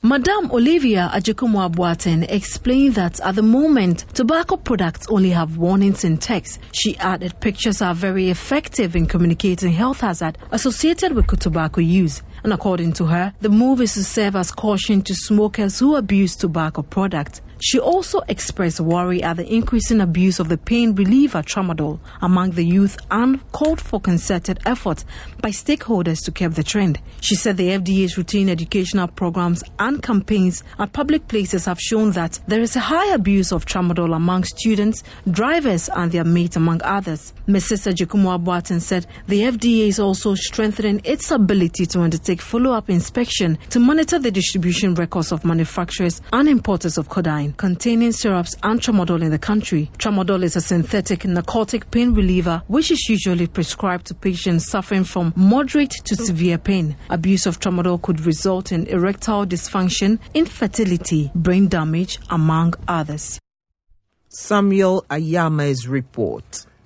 Madame Olivia Ajikumu-Abuaten explained that at the moment, tobacco products only have warnings in text. She added pictures are very effective in communicating health hazard associated with tobacco use. And according to her, the move is to serve as caution to smokers who abuse tobacco products. She also expressed worry at the increasing abuse of the pain reliever tramadol among the youth and called for concerted efforts by stakeholders to curb the trend. She said the FDA's routine educational programs and campaigns at public places have shown that there is a high abuse of tramadol among students, drivers and their mates, among others. Mrs. Ajikumu-Abuaten said the FDA is also strengthening its ability to undertake follow-up inspection to monitor the distribution records of manufacturers and importers of codeine containing syrups and tramadol in the country. Tramadol is a synthetic narcotic pain reliever which is usually prescribed to patients suffering from moderate to severe pain. Abuse of tramadol could result in erectile dysfunction, infertility, brain damage, among others. Samuel Ayama's report.